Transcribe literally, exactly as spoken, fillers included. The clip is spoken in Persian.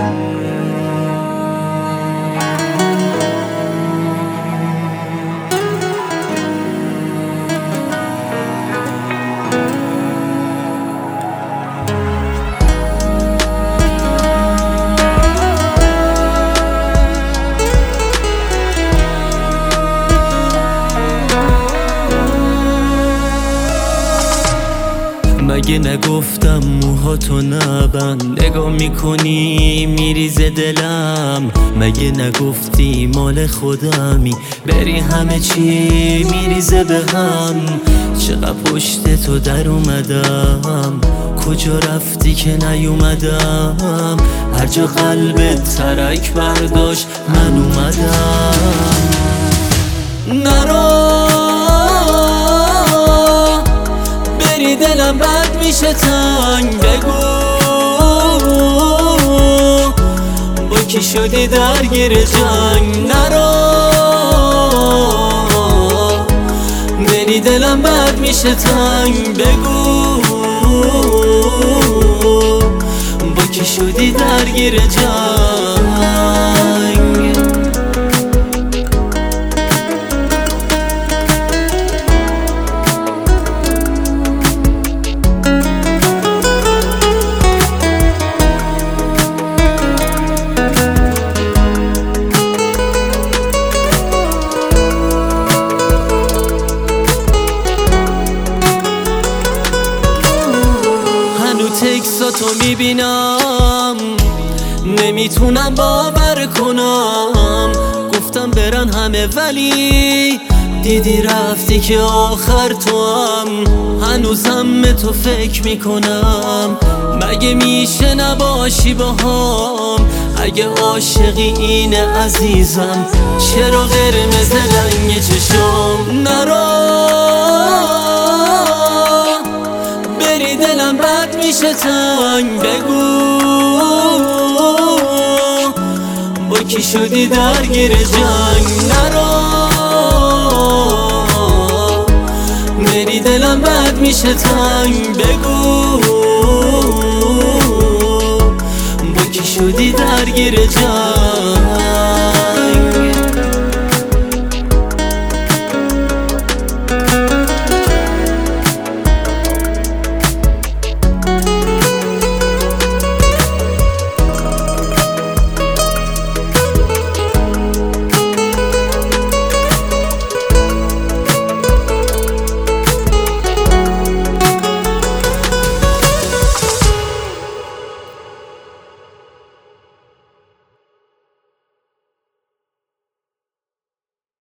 مگه نگفتم موهاتو نبند، نگاه میکنی میریزه دلم. مگه نگفتی مال خودمی، بری همه چی میریزه به هم. چقدر پشت تو در اومدم، کجا رفتی که نیومدم. هر جا قلبت ترک برداشت من اومدم. نرو دلم بد میشه تنگ، بگو با کی شدی درگیر جنگ. نرو بری دلم بد میشه تنگ، بگو با کی شدی درگیر جنگ. تکساتو میبینم نمیتونم باور کنم. گفتم برن همه ولی دیدی رفتی که آخر تو هم. هنوزم به تو فکر میکنم، مگه میشه نباشی با هم. اگه عاشقی اینه عزیزم، چرا قرمز رنگ چشم. نرو بری دلم بد میشه تنگ، بگو با کی شدی درگیر جنگ. نرو بری دلم بد میشه تنگ، بگو با کی شدی درگیر جنگ.